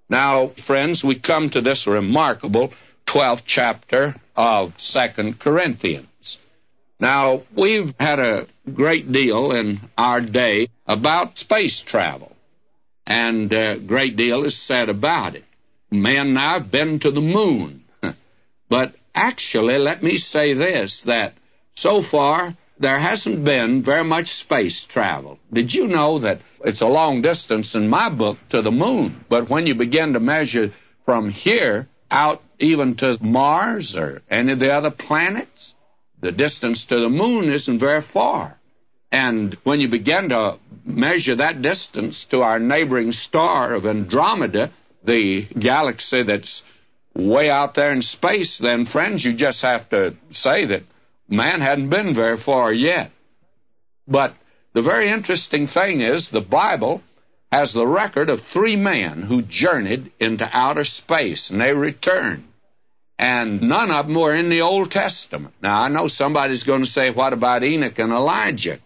Now, friends, we come to this remarkable 12th chapter of 2 Corinthians. Now, we've had a great deal in our day about space travel, and a great deal is said about it. Men now have been to the moon. But actually, let me say this, that so far there hasn't been very much space travel. Did you know that it's a long distance in my book to the moon, but when you begin to measure from here out even to Mars or any of the other planets, the distance to the moon isn't very far. And when you begin to measure that distance to our neighboring star of Andromeda, the galaxy that's way out there in space, then, friends, you just have to say that man hadn't been very far yet. But the very interesting thing is the Bible has the record of 3 men who journeyed into outer space, and they returned. And none of them were in the Old Testament. Now, I know somebody's going to say, what about Enoch and Elijah?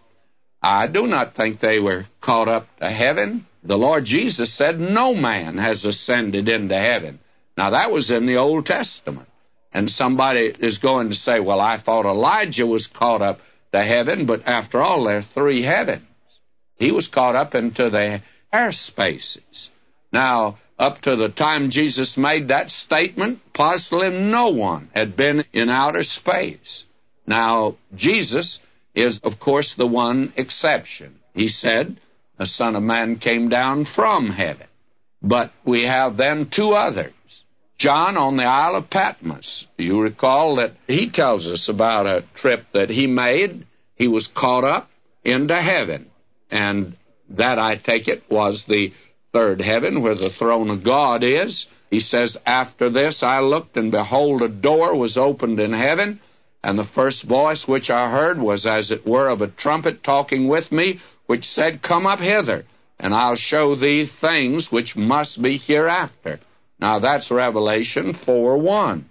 I do not think they were caught up to heaven. The Lord Jesus said, no man has ascended into heaven. Now, that was in the Old Testament. And somebody is going to say, well, I thought Elijah was caught up to heaven, but after all, there are 3 heavens. He was caught up into the air spaces. Now, up to the time Jesus made that statement, possibly no one had been in outer space. Now, Jesus is, of course, the one exception. He said, the Son of Man came down from heaven. But we have then 2 others. John on the Isle of Patmos. You recall that he tells us about a trip that he made. He was caught up into heaven. And that, I take it, was the 3rd heaven where the throne of God is. He says, after this I looked, and behold, a door was opened in heaven, and the first voice which I heard was as it were of a trumpet talking with me, which said, come up hither, and I'll show thee things which must be hereafter. Now, that's Revelation 4:1.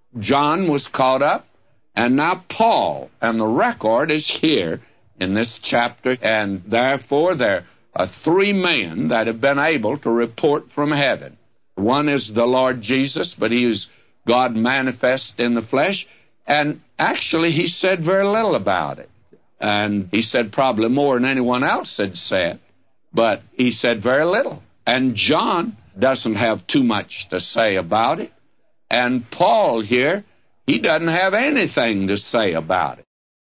John was caught up, and now Paul, and the record is here in this chapter, and therefore there are 3 men that have been able to report from heaven. One is the Lord Jesus, but he is God manifest in the flesh, and actually he said very little about it. And he said probably more than anyone else had said, but he said very little. And John doesn't have too much to say about it. And Paul here, he doesn't have anything to say about it.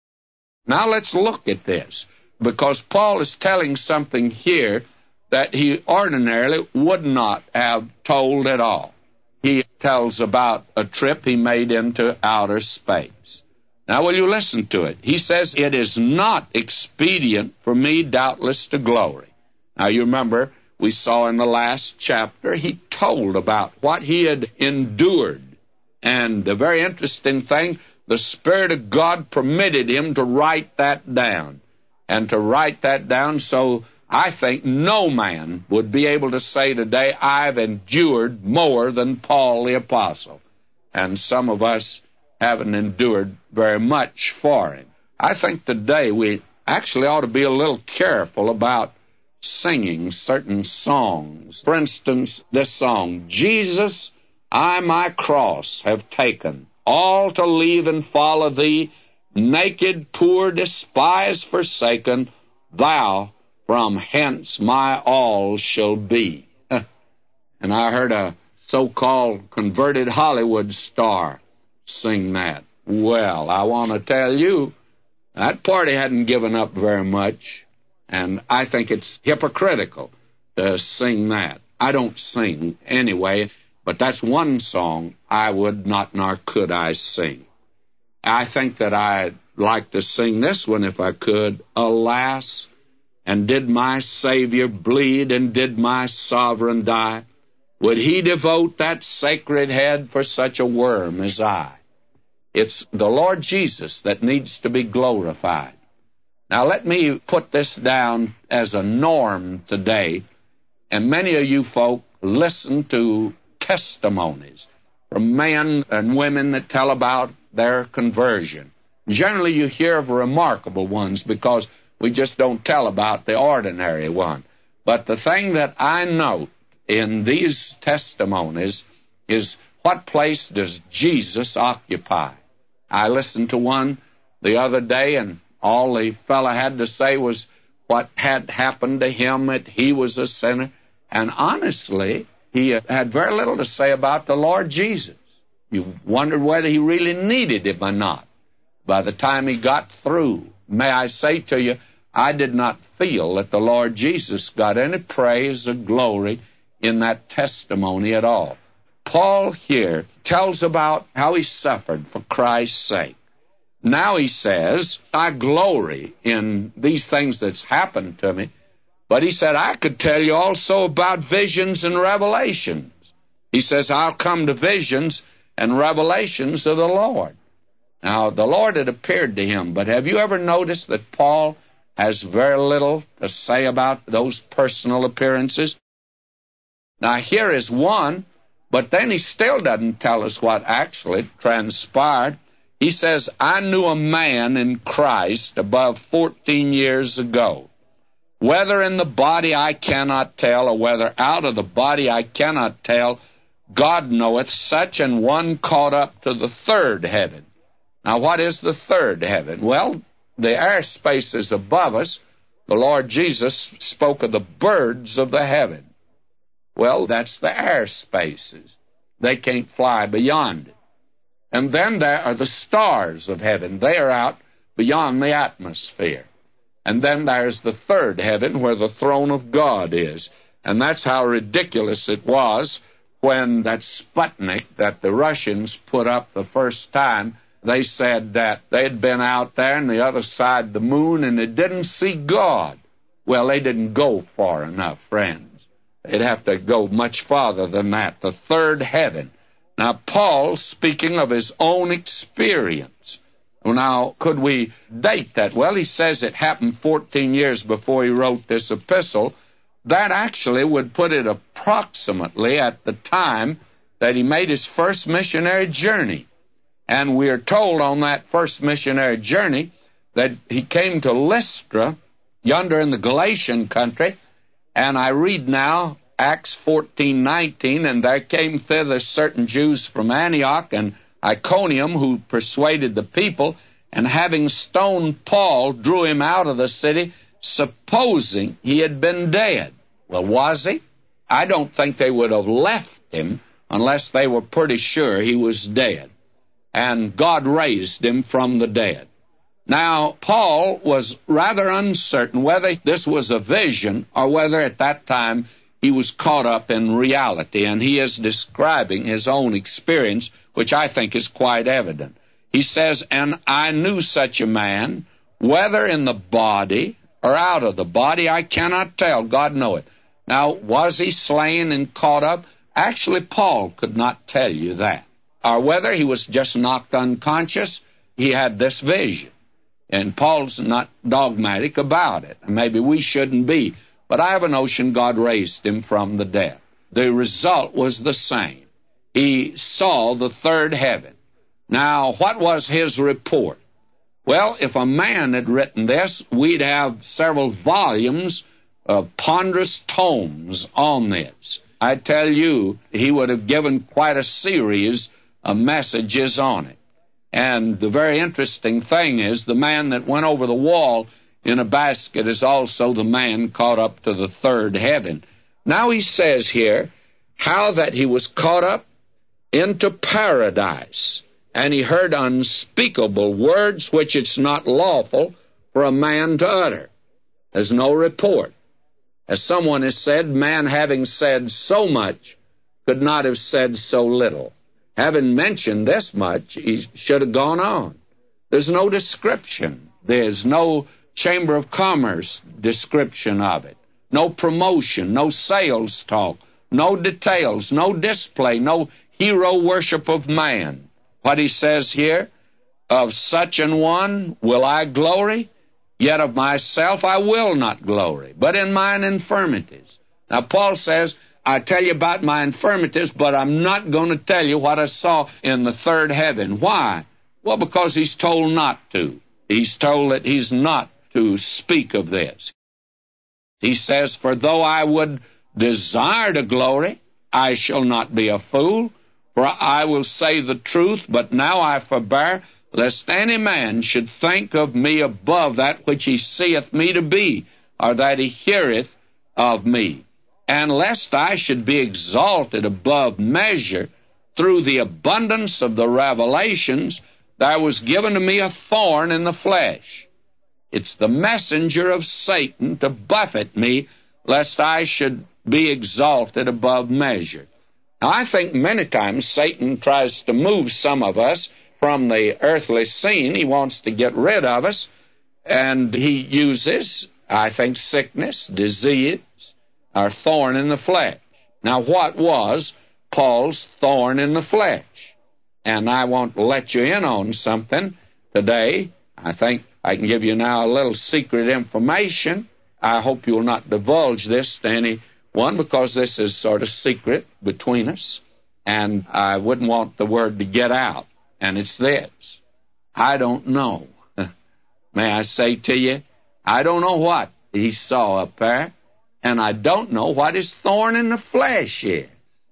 Now let's look at this, because Paul is telling something here that he ordinarily would not have told at all. He tells about a trip he made into outer space. Now, will you listen to it? He says, it is not expedient for me, doubtless, to glory. Now, you remember, we saw in the last chapter, he told about what he had endured. And the very interesting thing, the Spirit of God permitted him to write that down. And to write that down so I think no man would be able to say today, I've endured more than Paul the Apostle. And some of us haven't endured very much for him. I think today we actually ought to be a little careful about singing certain songs. For instance, this song, Jesus, I my cross have taken, all to leave and follow thee, naked, poor, despised, forsaken, thou from hence my all shall be. And I heard a so-called converted Hollywood star sing that. Well, I want to tell you, that party hadn't given up very much, and I think it's hypocritical to sing that. I don't sing anyway, but that's one song I would not nor could I sing. I think that I'd like to sing this one if I could. Alas, and did my Savior bleed, and did my Sovereign die? Would he devote that sacred head for such a worm as I? It's the Lord Jesus that needs to be glorified. Now let me put this down as a norm today, and many of you folk listen to testimonies from men and women that tell about their conversion. Generally you hear of remarkable ones because we just don't tell about the ordinary one. But the thing that I note in these testimonies is, what place does Jesus occupy? I listened to one the other day, and all the fellow had to say was what had happened to him, that he was a sinner. And honestly, he had very little to say about the Lord Jesus. You wondered whether he really needed him or not. By the time he got through, may I say to you, I did not feel that the Lord Jesus got any praise or glory in that testimony at all. Paul here tells about how he suffered for Christ's sake. Now he says, I glory in these things that's happened to me, but he said, I could tell you also about visions and revelations. He says, I'll come to visions and revelations of the Lord. Now, the Lord had appeared to him, but have you ever noticed that Paul has very little to say about those personal appearances? Now, here is one, but then he still doesn't tell us what actually transpired. He says, I knew a man in Christ above 14 years ago. Whether in the body I cannot tell, or whether out of the body I cannot tell, God knoweth, such an one caught up to the third heaven. Now, what is the third heaven? Well, the air spaces above us, the Lord Jesus spoke of the birds of the heaven. Well, that's the air spaces. They can't fly beyond it. And then there are the stars of heaven. They are out beyond the atmosphere. And then there's the third heaven where the throne of God is. And that's how ridiculous it was when that Sputnik that the Russians put up the first time, they said that they'd been out there on the other side of the moon and they didn't see God. Well, they didn't go far enough, friends. They'd have to go much farther than that, the third heaven. Now, Paul, speaking of his own experience, now, could we date that? Well, he says it happened 14 years before he wrote this epistle. That actually would put it approximately at the time that he made his first missionary journey. And we are told on that first missionary journey that he came to Lystra, yonder in the Galatian country, and I read now Acts 14:19, and there came thither certain Jews from Antioch and Iconium who persuaded the people, and having stoned Paul, drew him out of the city, supposing he had been dead. Well, was he? I don't think they would have left him unless they were pretty sure he was dead. And God raised him from the dead. Now, Paul was rather uncertain whether this was a vision or whether at that time he was caught up in reality, and he is describing his own experience, which I think is quite evident. He says, and I knew such a man, whether in the body or out of the body, I cannot tell. God knoweth. Now, was he slain and caught up? Actually, Paul could not tell you that. Or whether he was just knocked unconscious, he had this vision. And Paul's not dogmatic about it. Maybe we shouldn't be. But I have a notion God raised him from the dead. The result was the same. He saw the third heaven. Now, what was his report? Well, if a man had written this, we'd have several volumes of ponderous tomes on this. I tell you, he would have given quite a series of messages on it. And the very interesting thing is, the man that went over the wall in a basket is also the man caught up to the third heaven. Now he says here, how that he was caught up into paradise, and he heard unspeakable words which it's not lawful for a man to utter. There's no report. As someone has said, man having said so much could not have said so little. Having mentioned this much, he should have gone on. There's no description. There's no Chamber of Commerce description of it. No promotion, no sales talk, no details, no display, no hero worship of man. What he says here, of such an one will I glory, yet of myself I will not glory, but in mine infirmities. Now, Paul says, I tell you about my infirmities, but I'm not going to tell you what I saw in the third heaven. Why? Well, because he's told not to. He's told that he's not to speak of this. He says, for though I would desire to glory, I shall not be a fool, for I will say the truth, but now I forbear, lest any man should think of me above that which he seeth me to be, or that he heareth of me, and lest I should be exalted above measure through the abundance of the revelations, there was given to me a thorn in the flesh. It's the messenger of Satan to buffet me, lest I should be exalted above measure. Now, I think many times Satan tries to move some of us from the earthly scene. He wants to get rid of us, and he uses, I think, sickness, disease, or thorn in the flesh. Now, what was Paul's thorn in the flesh? And I want to let you in on something today. I think I can give you now a little secret information. I hope you will not divulge this to anyone, because this is sort of secret between us, and I wouldn't want the word to get out. And it's this: I don't know. May I say to you, I don't know what he saw up there, and I don't know what his thorn in the flesh is.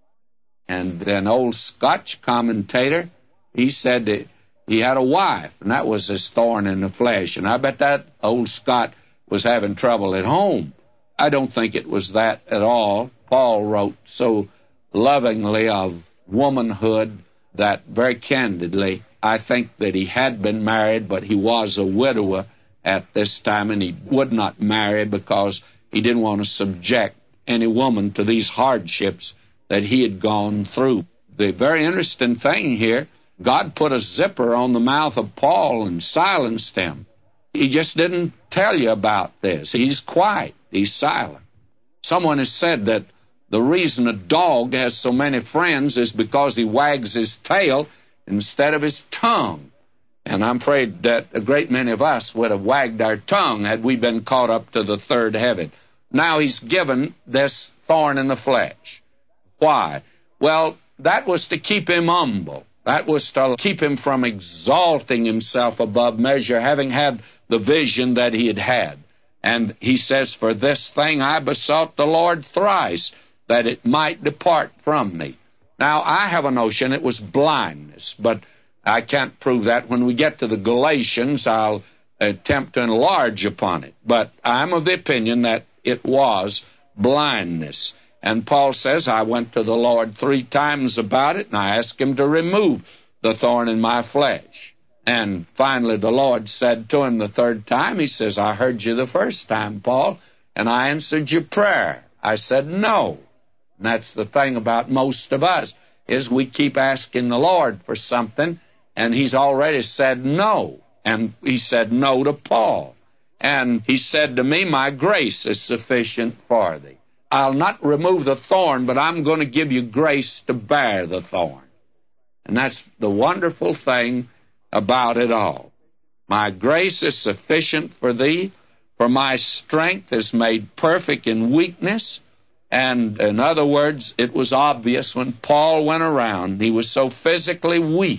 And an old Scotch commentator, he said that he had a wife, and that was his thorn in the flesh. And I bet that old Scot was having trouble at home. I don't think it was that at all. Paul wrote so lovingly of womanhood that very candidly, I think that he had been married, but he was a widower at this time, and he would not marry because he didn't want to subject any woman to these hardships that he had gone through. The very interesting thing here, God put a zipper on the mouth of Paul and silenced him. He just didn't tell you about this. He's quiet. He's silent. Someone has said that the reason a dog has so many friends is because he wags his tail instead of his tongue. And I'm afraid that a great many of us would have wagged our tongue had we been caught up to the third heaven. Now he's given this thorn in the flesh. Why? Well, that was to keep him humble. That was to keep him from exalting himself above measure, having had the vision that he had had. And he says, for this thing I besought the Lord thrice, that it might depart from me. Now, I have a notion it was blindness, but I can't prove that. When we get to the Galatians, I'll attempt to enlarge upon it. But I'm of the opinion that it was blindness. And Paul says, I went to the Lord 3 times about it, and I asked him to remove the thorn in my flesh. And finally the Lord said to him the 3rd time, he says, I heard you the first time, Paul, and I answered your prayer. I said, no. And that's the thing about most of us, is we keep asking the Lord for something, and he's already said no. And he said no to Paul. And he said to me, my grace is sufficient for thee. I'll not remove the thorn, but I'm going to give you grace to bear the thorn. And that's the wonderful thing about it all. My grace is sufficient for thee, for my strength is made perfect in weakness. And in other words, it was obvious when Paul went around, he was so physically weak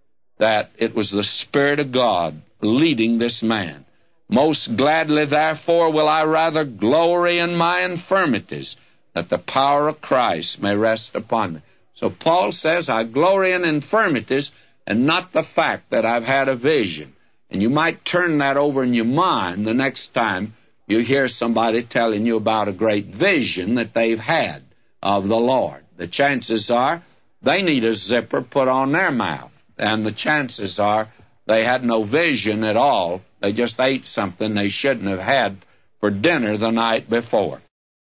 that it was the Spirit of God leading this man. Most gladly, therefore, will I rather glory in my infirmities, that the power of Christ may rest upon me. So Paul says, I glory in infirmities, and not the fact that I've had a vision. And you might turn that over in your mind the next time you hear somebody telling you about a great vision that they've had of the Lord. The chances are they need a zipper put on their mouth, and the chances are they had no vision at all. They just ate something they shouldn't have had for dinner the night before.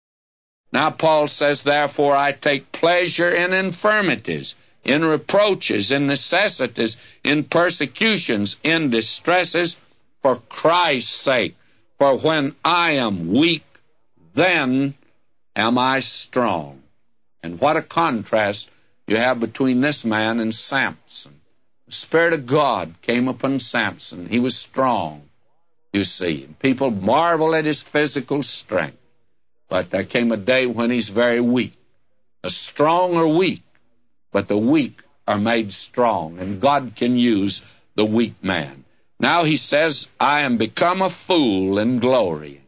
Now Paul says, therefore I take pleasure in infirmities, in reproaches, in necessities, in persecutions, in distresses, for Christ's sake. For when I am weak, then am I strong. And what a contrast you have between this man and Samson. The Spirit of God came upon Samson. He was strong, you see. And people marvel at his physical strength. But there came a day when he's very weak. The strong are weak, but the weak are made strong. And God can use the weak man. Now he says, I am become a fool in glory.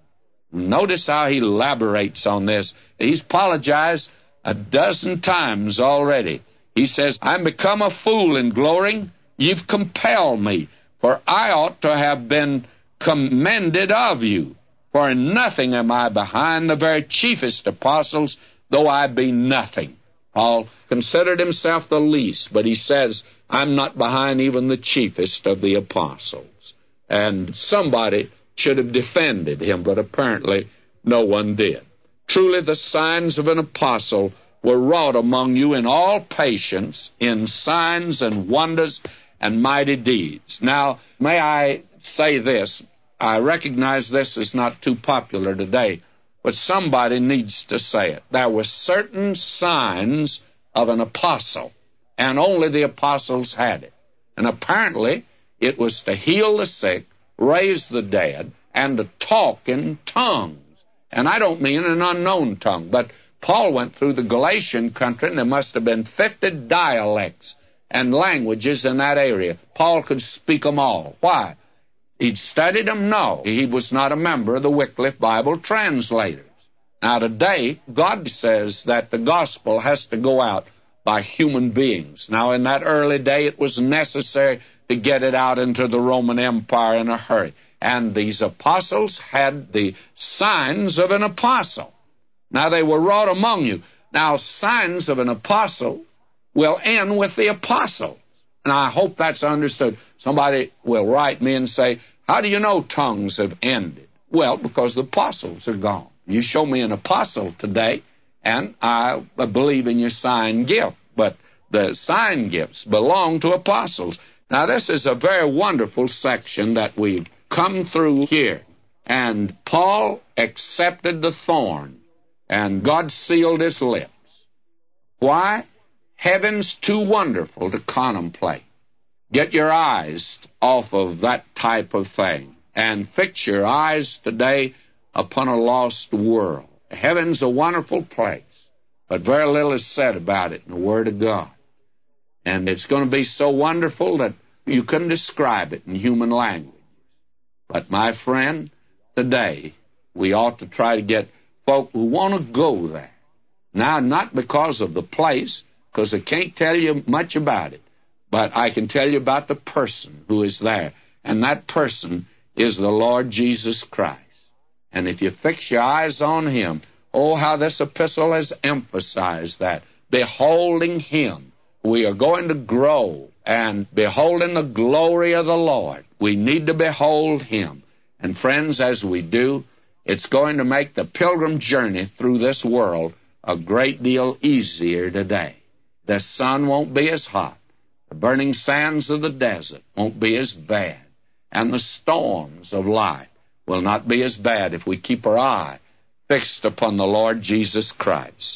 Notice how he elaborates on this. He's apologized a dozen times already. He says, I'm become a fool in glorying. You've compelled me, for I ought to have been commended of you. For in nothing am I behind the very chiefest apostles, though I be nothing. Paul considered himself the least, but he says, I'm not behind even the chiefest of the apostles. And somebody should have defended him, but apparently no one did. Truly the signs of an apostle were wrought among you in all patience, in signs and wonders and mighty deeds. Now, may I say this? I recognize this is not too popular today, but somebody needs to say it. There were certain signs of an apostle, and only the apostles had it. And apparently, it was to heal the sick, raise the dead, and to talk in tongues. And I don't mean an unknown tongue, but Paul went through the Galatian country, and there must have been 50 dialects and languages in that area. Paul could speak them all. Why? He'd studied them? No. He was not a member of the Wycliffe Bible Translators. Now, today, God says that the gospel has to go out by human beings. Now, in that early day, it was necessary to get it out into the Roman Empire in a hurry. And these apostles had the signs of an apostle. Now, they were wrought among you. Now, signs of an apostle will end with the apostles. And I hope that's understood. Somebody will write me and say, how do you know tongues have ended? Well, because the apostles are gone. You show me an apostle today, and I believe in your sign gift. But the sign gifts belong to apostles. Now, this is a very wonderful section that we've come through here. And Paul accepted the thorn, and God sealed his lips. Why? Heaven's too wonderful to contemplate. Get your eyes off of that type of thing and fix your eyes today upon a lost world. Heaven's a wonderful place, but very little is said about it in the Word of God. And it's going to be so wonderful that you couldn't describe it in human language. But, my friend, today we ought to try to get folk who want to go there. Now, not because of the place, because I can't tell you much about it, but I can tell you about the person who is there. And that person is the Lord Jesus Christ. And if you fix your eyes on Him, oh, how this epistle has emphasized that. Beholding Him, we are going to grow, and beholding the glory of the Lord, we need to behold Him. And friends, as we do, it's going to make the pilgrim journey through this world a great deal easier today. The sun won't be as hot. The burning sands of the desert won't be as bad. And the storms of life will not be as bad if we keep our eye fixed upon the Lord Jesus Christ.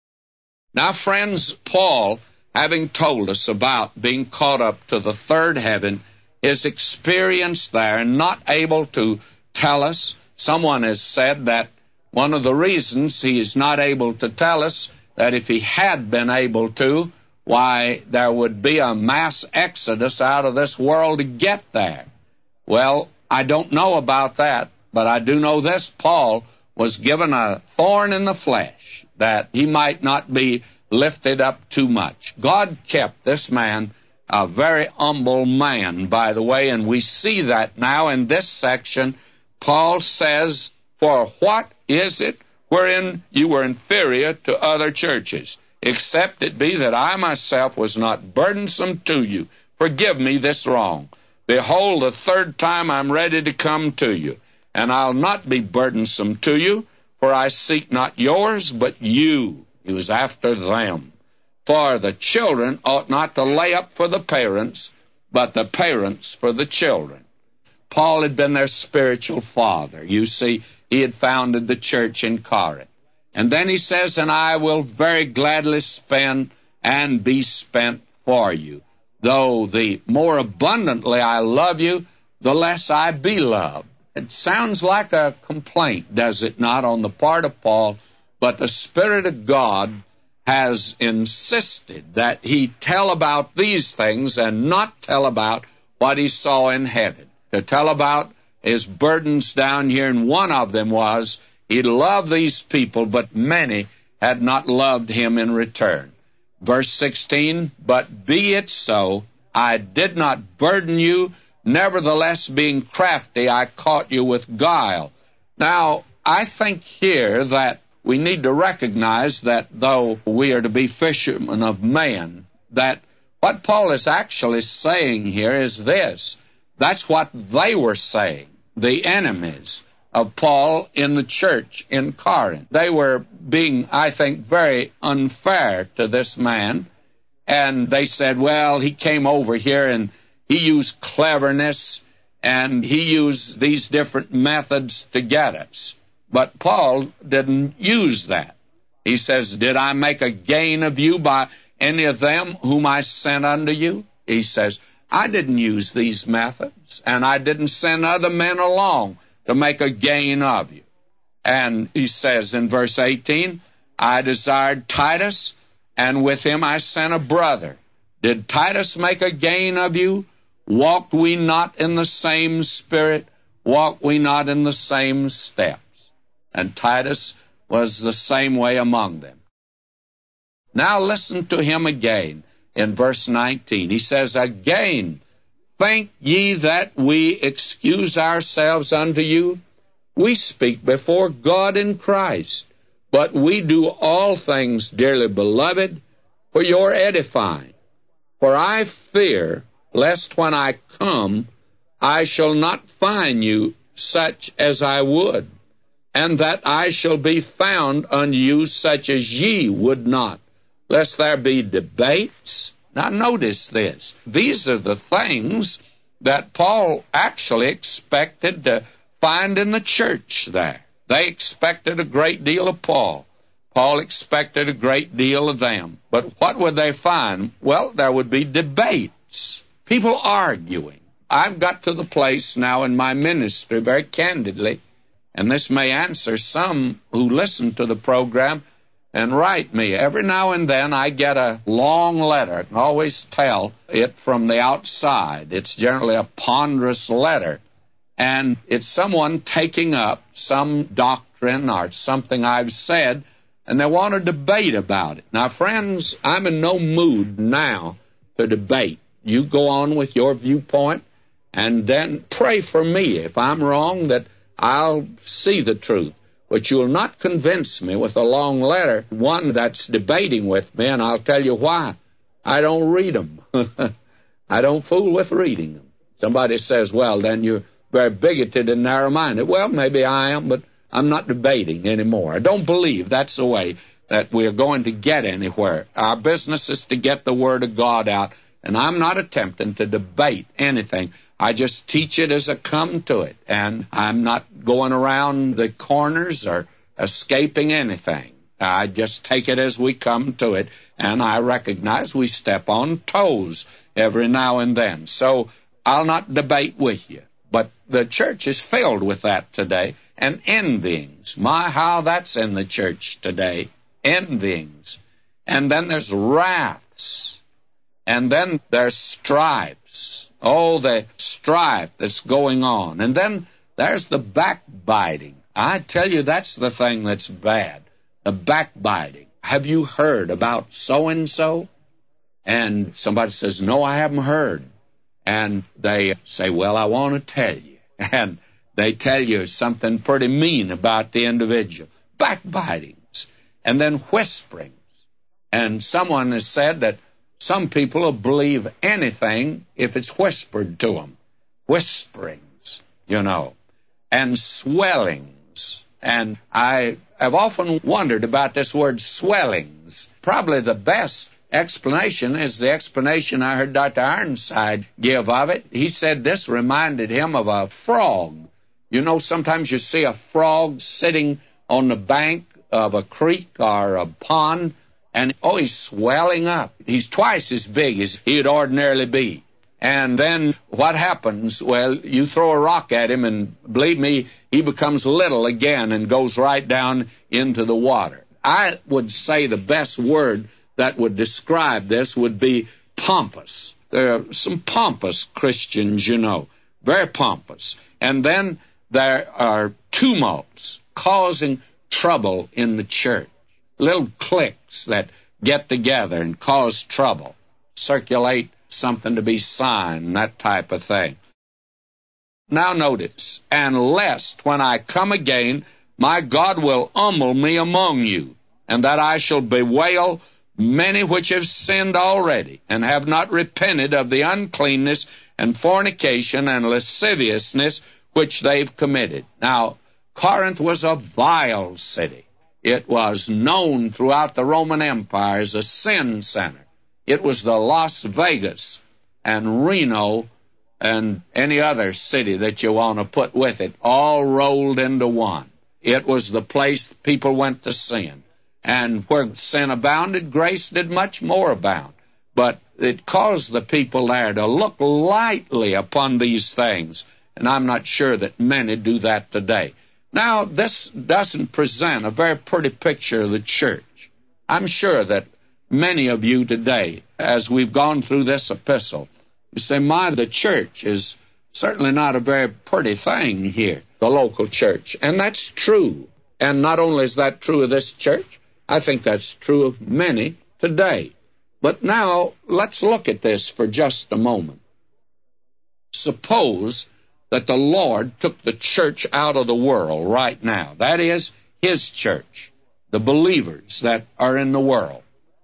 Now, friends, Paul, having told us about being caught up to the third heaven, his experience there, and not able to tell us. Someone has said that one of the reasons he is not able to tell us, that if he had been able to, why, there would be a mass exodus out of this world to get there. Well, I don't know about that, but I do know this. Paul was given a thorn in the flesh, that he might not be lifted up too much. God kept this man a very humble man, by the way, and we see that now in this section. Paul says, for what is it wherein you were inferior to other churches, except it be that I myself was not burdensome to you? Forgive me this wrong. Behold, the third time I'm ready to come to you, and I'll not be burdensome to you, for I seek not yours, but you. He was after them. For the children ought not to lay up for the parents, but the parents for the children. Paul had been their spiritual father. You see, he had founded the church in Corinth. And then he says, and I will very gladly spend and be spent for you. Though the more abundantly I love you, the less I be loved. It sounds like a complaint, does it not, on the part of Paul? But the Spirit of God has insisted that he tell about these things and not tell about what he saw in heaven. To tell about his burdens down here, and one of them was he loved these people, but many had not loved him in return. Verse 16, but be it so, I did not burden you, nevertheless being crafty, I caught you with guile. Now, I think here that we need to recognize that though we are to be fishermen of men, that what Paul is actually saying here is this. That's what they were saying, the enemies of Paul in the church in Corinth. They were being, I think, very unfair to this man, and they said, well, he came over here and he used cleverness and he used these different methods to get us. But Paul didn't use that. He says, did I make a gain of you by any of them whom I sent unto you? He says, I didn't use these methods, and I didn't send other men along to make a gain of you. And he says in verse 18, I desired Titus, and with him I sent a brother. Did Titus make a gain of you? Walked we not in the same spirit? Walked we not in the same steps? And Titus was the same way among them. Now listen to him again in verse 19. He says, again, think ye that we excuse ourselves unto you? We speak before God in Christ, but we do all things, dearly beloved, for your edifying. For I fear, lest when I come, I shall not find you such as I would, and that I shall be found unto you such as ye would not, lest there be debates. Now notice this. These are the things that Paul actually expected to find in the church there. They expected a great deal of Paul. Paul expected a great deal of them. But what would they find? Well, there would be debates, people arguing. I've got to the place now in my ministry, very candidly, and this may answer some who listen to the program and write me. Every now and then I get a long letter. I can always tell it from the outside. It's generally a ponderous letter, and it's someone taking up some doctrine or something I've said, and they want to debate about it. Now, friends, I'm in no mood now to debate. You go on with your viewpoint, and then pray for me. If I'm wrong, that I'll see the truth. But you'll not convince me with a long letter, one that's debating with me, and I'll tell you why. I don't read them. I don't fool with reading them. Somebody says, well, then you're very bigoted and narrow-minded. Well, maybe I am, but I'm not debating anymore. I don't believe that's the way that we're going to get anywhere. Our business is to get the Word of God out, and I'm not attempting to debate anything. I just teach it as I come to it, and I'm not going around the corners or escaping anything. I just take it as we come to it, and I recognize we step on toes every now and then. So I'll not debate with you. But the church is filled with that today, and envyings. My, how that's in the church today. Envyings. And then there's wraths. And then there's strifes. Oh, the strife that's going on. And then there's the backbiting. I tell you, that's the thing that's bad, the backbiting. Have you heard about so-and-so? And somebody says, no, I haven't heard. And they say, well, I want to tell you. And they tell you something pretty mean about the individual. Backbitings. And then whisperings. And someone has said that some people will believe anything if it's whispered to them. Whisperings, you know, and swellings. And I have often wondered about this word swellings. Probably the best explanation is the explanation I heard Dr. Ironside give of it. He said this reminded him of a frog. You know, sometimes you see a frog sitting on the bank of a creek or a pond, and, oh, he's swelling up. He's twice as big as he'd ordinarily be. And then what happens? Well, you throw a rock at him, and believe me, he becomes little again and goes right down into the water. I would say the best word that would describe this would be pompous. There are some pompous Christians, you know. very pompous. And then there are tumults causing trouble in the church. Little cliques that get together and cause trouble, circulate something to be signed, that type of thing. Now notice, and lest when I come again, my God will humble me among you, and that I shall bewail many which have sinned already, and have not repented of the uncleanness and fornication and lasciviousness which they've committed. Now, Corinth was a vile city. It was known throughout the Roman Empire as a sin center. It was the Las Vegas and Reno and any other city that you want to put with it, all rolled into one. It was the place people went to sin. And where sin abounded, grace did much more abound. But it caused the people there to look lightly upon these things. And I'm not sure that many do that today. Now, this doesn't present a very pretty picture of the church. I'm sure that many of you today, as we've gone through this epistle, you say, the church is certainly not a very pretty thing here, the local church. And that's true. And not only is that true of this church, I think that's true of many today. But now, let's look at this for just a moment. Suppose that the Lord took the church out of the world right now. That is, His church, the believers that are in the world.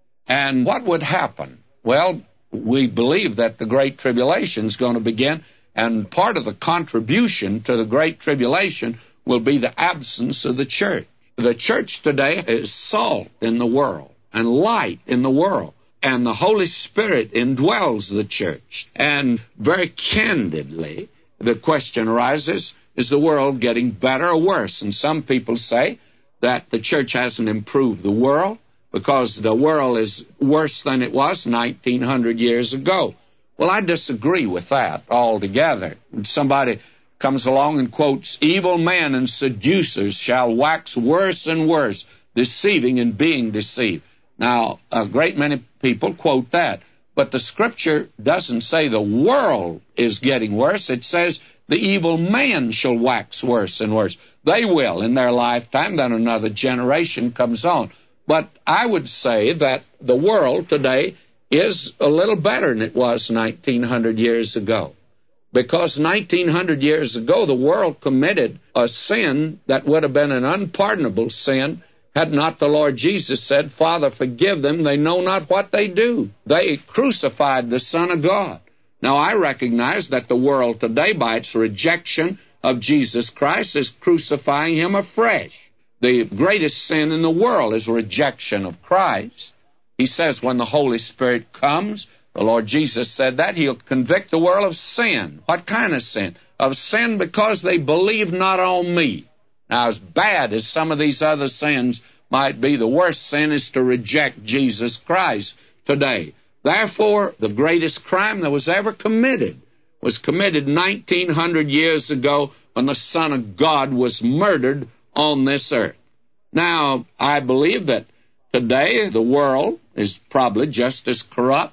And what would happen? Well, we believe that the Great Tribulation is going to begin, and part of the contribution to the Great Tribulation will be the absence of the church. The church today is salt in the world and light in the world, and the Holy Spirit indwells the church. And very candidly, the question arises, is the world getting better or worse? And some people say that the church hasn't improved the world because the world is worse than it was 1900 years ago. Well, I disagree with that altogether. Somebody comes along and quotes, evil men and seducers shall wax worse and worse, deceiving and being deceived. Now, a great many people quote that, but the Scripture doesn't say the world is getting worse. It says the evil man shall wax worse and worse. They will in their lifetime, then another generation comes on. But I would say that the world today is a little better than it was 1900 years ago. Because 1900 years ago, the world committed a sin that would have been an unpardonable sin had not the Lord Jesus said, Father, forgive them, they know not what they do. They crucified the Son of God. Now, I recognize that the world today, by its rejection of Jesus Christ, is crucifying Him afresh. The greatest sin in the world is rejection of Christ. He says when the Holy Spirit comes, the Lord Jesus said that, He'll convict the world of sin. What kind of sin? Of sin because they believe not on me. Now, as bad as some of these other sins might be, the worst sin is to reject Jesus Christ today. Therefore, the greatest crime that was ever committed was committed 1900 years ago when the Son of God was murdered on this earth. Now, I believe that today the world is probably just as corrupt,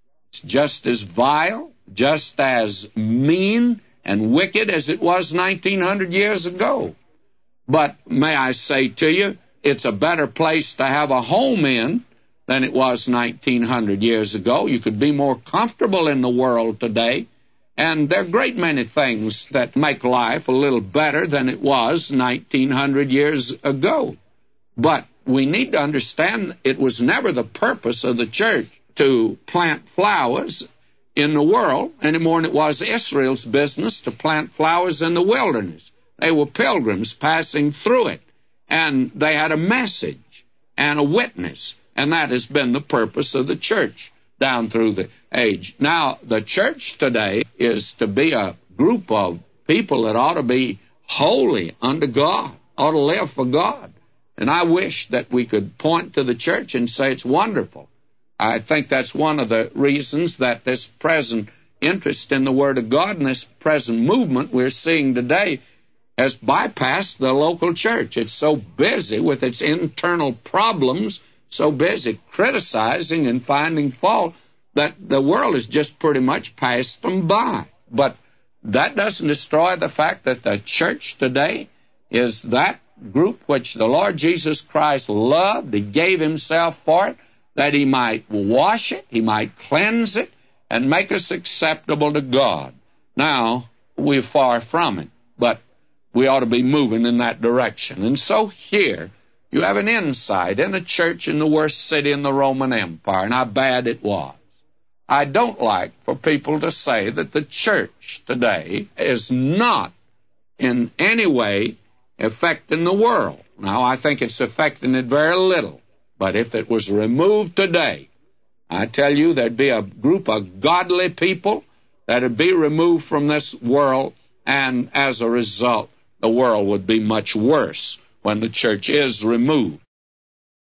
just as vile, just as mean and wicked as it was 1900 years ago. But may I say to you, it's a better place to have a home in than it was 1900 years ago. You could be more comfortable in the world today. And there are a great many things that make life a little better than it was 1900 years ago. But we need to understand it was never the purpose of the church to plant flowers in the world any more than it was Israel's business to plant flowers in the wilderness. They were pilgrims passing through it, and they had a message and a witness, and that has been the purpose of the church down through the age. Now, the church today is to be a group of people that ought to be holy unto God, ought to live for God. And I wish that we could point to the church and say it's wonderful. I think that's one of the reasons that this present interest in the Word of God and this present movement we're seeing today has bypassed the local church. It's so busy with its internal problems, so busy criticizing and finding fault, that the world has just pretty much passed them by. But that doesn't destroy the fact that the church today is that group which the Lord Jesus Christ loved. He gave himself for it, that he might wash it, he might cleanse it, and make us acceptable to God. Now, we're far from it, but we ought to be moving in that direction. And so here, you have an insight in a church in the worst city in the Roman Empire, and how bad it was. I don't like for people to say that the church today is not in any way affecting the world. Now, I think it's affecting it very little. But if it was removed today, I tell you, there'd be a group of godly people that would be removed from this world, and as a result, the world would be much worse when the church is removed.